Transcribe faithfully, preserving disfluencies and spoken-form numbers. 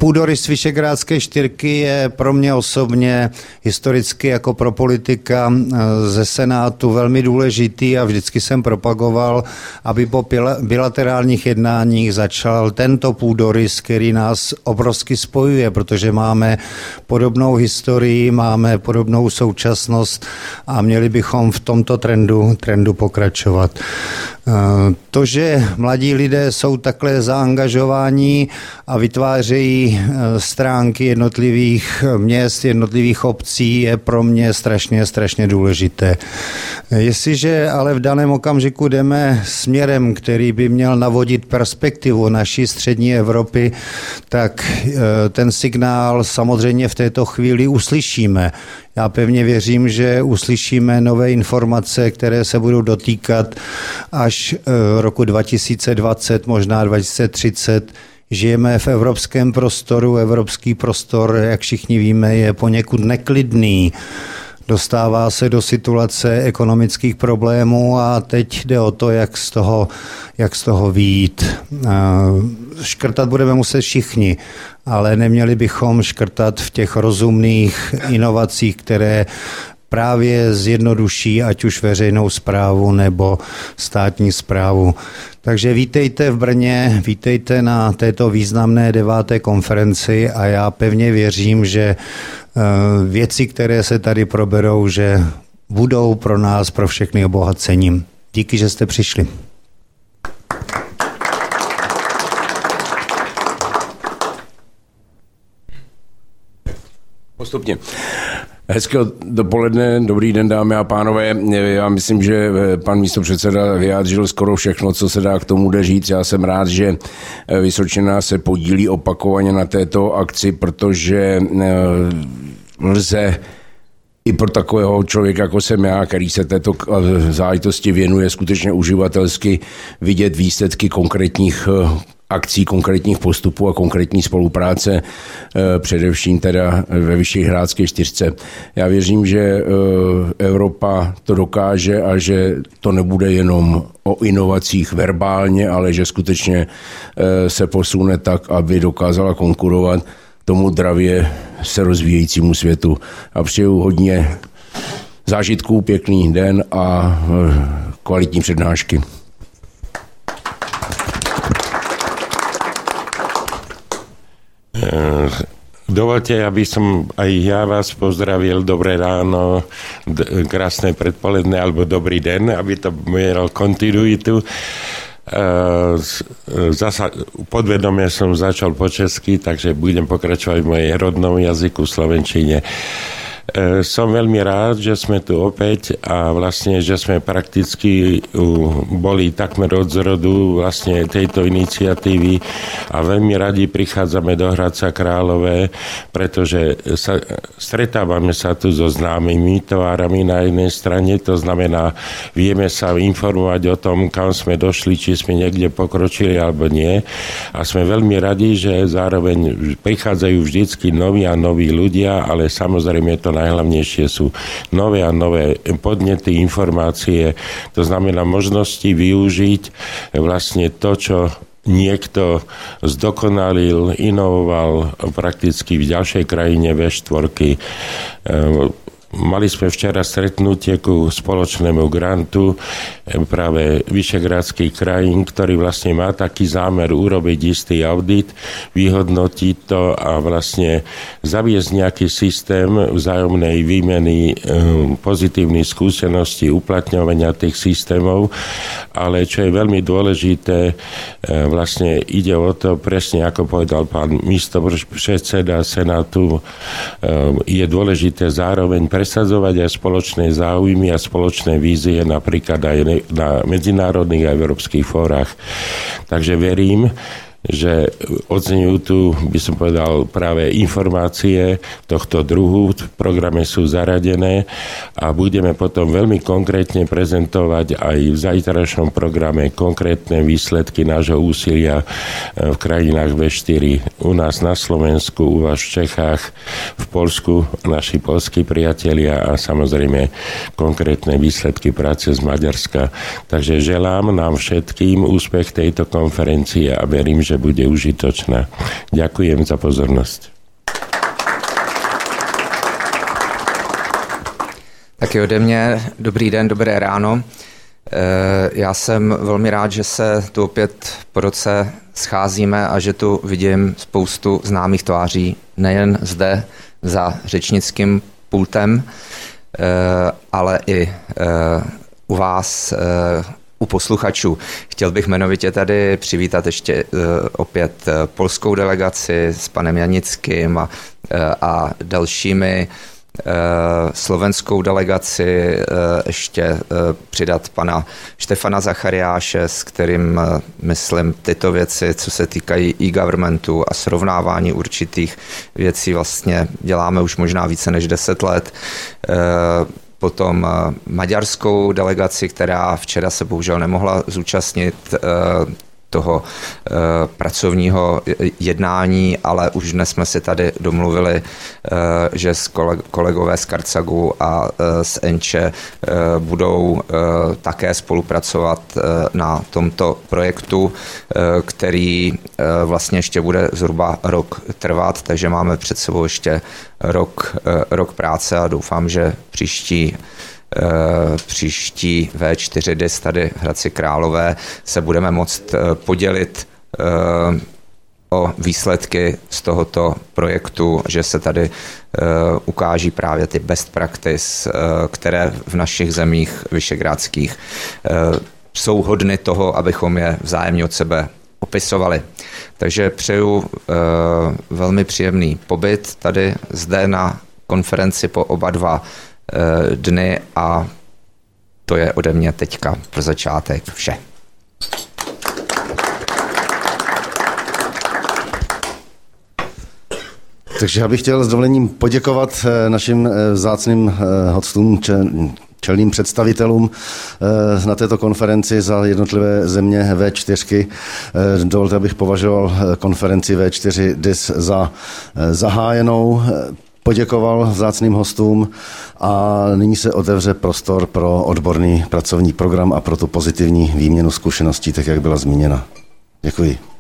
půdorys Visegrádské čtyřky je pro mě osobně historicky jako pro politika ze Senátu velmi důležitý a vždycky jsem propagoval, aby po bilaterálních jednáních začal tento půdorys, který nás obrovsky spojuje, protože máme podobnou historii, máme podobnou současnost a měli bychom v tomto trendu, trendu pokračovat. To, že mladí lidé jsou takhle zaangažováni a vytvářejí stránky jednotlivých měst, jednotlivých obcí, je pro mě strašně, strašně důležité. Jestliže ale v daném okamžiku jdeme směrem, který by měl navodit perspektivu naší střední Evropy, tak ten signál samozřejmě v této chvíli uslyšíme. Já pevně věřím, že uslyšíme nové informace, které se budou dotýkat až roku dva tisíce dvacet, možná dva tisíce třicet. Žijeme v evropském prostoru, evropský prostor, jak všichni víme, je poněkud neklidný. Dostává se do situace ekonomických problémů a teď jde o to, jak z toho, jak z toho vyjít. Škrtat budeme muset všichni, ale neměli bychom škrtat v těch rozumných inovacích, které právě zjednoduší ať už veřejnou správu nebo státní správu. Takže vítejte v Brně, vítejte na této významné deváté konferenci a já pevně věřím, že věci, které se tady proberou, že budou pro nás, pro všechny obohacením. Díky, že jste přišli. Postupně. Hezkého dopoledne, dobrý den, dámy a pánové. Já myslím, že pan místopředseda vyjádřil skoro všechno, co se dá k tomu jde říct. Já jsem rád, že Vysočina se podílí opakovaně na této akci, protože lze i pro takového člověka, jako jsem já, který se této záležitosti věnuje skutečně uživatelsky, vidět výsledky konkrétních akcí, konkrétních postupů a konkrétní spolupráce, především teda ve Visegrádské čtyřce. Já věřím, že Evropa to dokáže a že to nebude jenom o inovacích verbálně, ale že skutečně se posune tak, aby dokázala konkurovat tomu dravě se rozvíjejícímu světu. A přeju hodně zážitků, pěkný den a kvalitní přednášky. Dovolte, aby som aj ja vás pozdravil. Dobré ráno, d- krásne predpoledne alebo dobrý den, aby to mělo kontinuitu. Zasa podvedome som začal po česky, takže budem pokračovať v mojej rodnom jazyku, slovenčine. Som veľmi rád, že sme tu opäť a vlastne, že sme prakticky boli takmer od zrodu vlastne tejto iniciatívy a veľmi radi prichádzame do Hradca Králové, pretože sa, stretávame sa tu so známymi továrami na jednej strane, to znamená, vieme sa informovať o tom, kam sme došli, či sme niekde pokročili alebo nie a sme veľmi radi, že zároveň prichádzajú vždycky noví a noví ľudia, ale samozrejme to najhlavnejšie sú nové a nové podnety, informácie, to znamená možnosti využiť vlastne to, čo niekto zdokonalil, inovoval prakticky v ďalšej krajine vé štyri. Mali sme včera stretnutie ku spoločnému grantu práve Visegrádskych krajín, ktorý vlastne má taký zámer urobiť istý audit, vyhodnotiť to a vlastne zaviesť nejaký systém vzájomnej výmeny pozitívnych skúseností, uplatňovania tých systémov, ale čo je veľmi dôležité, vlastne ide o to, presne ako povedal pán místopredseda Senátu, je dôležité zároveň presadzovať aj spoločné záujmy a spoločné vízie napríklad aj na medzinárodných a európskych fórach. Takže verím, že odznejú tu, by som povedal, práve informácie tohto druhu, v programe sú zaradené a budeme potom veľmi konkrétne prezentovať aj v zajtrajšom programe konkrétne výsledky nášho úsilia v krajinách vé štyri. U nás na Slovensku, u vás v Čechách, v Poľsku, naši poľskí priatelia a samozrejme konkrétne výsledky práce z Maďarska. Takže želám nám všetkým úspech tejto konferencie a verím, že že bude užitočná. Ďakujem za pozornosť. Taky ode mě dobrý den, dobré ráno. Já jsem velmi rád, že se tu opět po roce scházíme a že tu vidím spoustu známých tváří, nejen zde za řečnickým pultem, ale i u vás, u posluchačů. Chtěl bych jmenovitě tady přivítat ještě opět polskou delegaci s panem Janickým a, a dalšími, slovenskou delegaci, ještě přidat pana Štefana Zachariáše, s kterým, myslím, tyto věci, co se týkají e-governmentu a srovnávání určitých věcí, vlastně děláme už možná více než deset let. Potom maďarskou delegaci, která včera se bohužel nemohla zúčastnit toho uh, pracovního jednání, ale už dnes jsme si tady domluvili, uh, že s kolegové z Karcagu a uh, z Enče uh, budou uh, také spolupracovat uh, na tomto projektu, uh, který uh, vlastně ještě bude zhruba rok trvat, takže máme před sebou ještě rok, uh, rok práce a doufám, že příští Uh, příští vé čtyři dis tady v Hradci Králové se budeme moct uh, podělit uh, o výsledky z tohoto projektu, že se tady uh, ukáží právě ty best practice, uh, které v našich zemích vyšegrádských uh, jsou hodny toho, abychom je vzájemně od sebe opisovali. Takže přeju uh, velmi příjemný pobyt tady zde na konferenci po oba dva dny a to je ode mě teďka pro začátek vše. Takže já bych chtěl s dovolením poděkovat našim vzácným hostům, čelným představitelům na této konferenci za jednotlivé země vé čtyři. Dovolte, abych považoval konferenci vé čtyři dis za zahájenou, poděkoval vzácným hostům a nyní se otevře prostor pro odborný pracovní program a pro tu pozitivní výměnu zkušeností, tak jak byla zmíněna. Děkuji.